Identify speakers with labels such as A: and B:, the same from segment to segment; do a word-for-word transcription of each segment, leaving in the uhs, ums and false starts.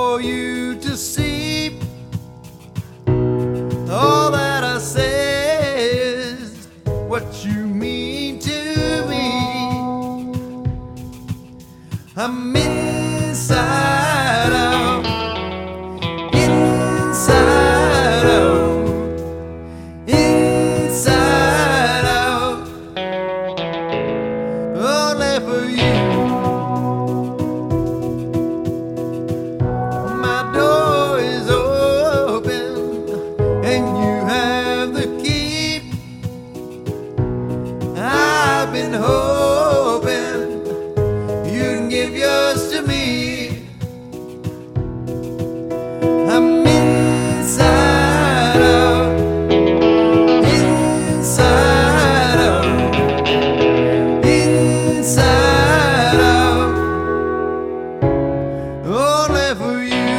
A: for you to see. All that I say is what you mean to me. I'm inside out, inside out, inside out, only for you. My door is open and you have the key. I've been hoping you'd give yours to me. I'm inside out, inside out, inside out, only for you.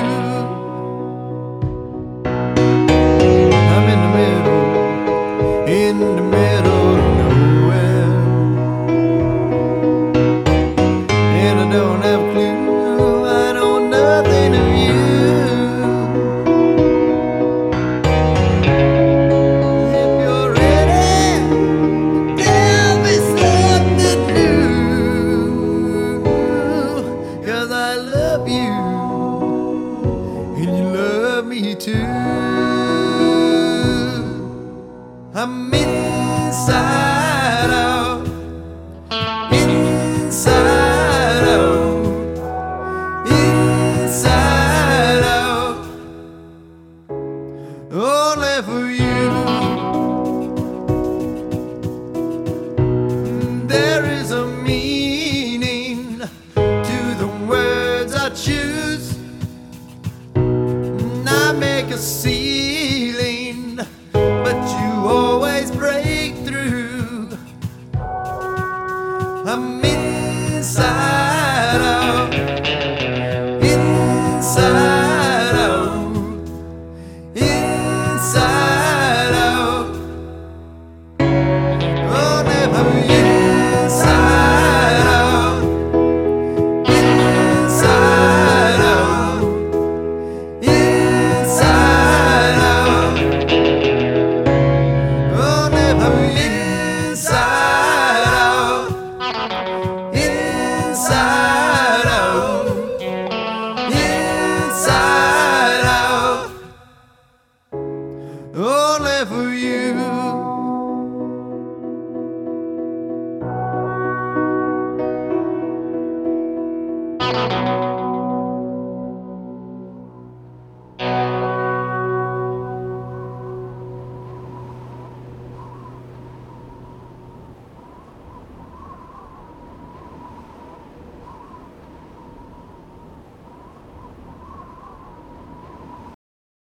A: I'm in the middle, in the middle of nowhere, and I don't have a clue, I know nothing of you. If you're ready, tell me something new, 'cause I love you and you love me too. I'm inside out, inside out, inside out, only for you. There is a meaning to the words I choose. I make a scene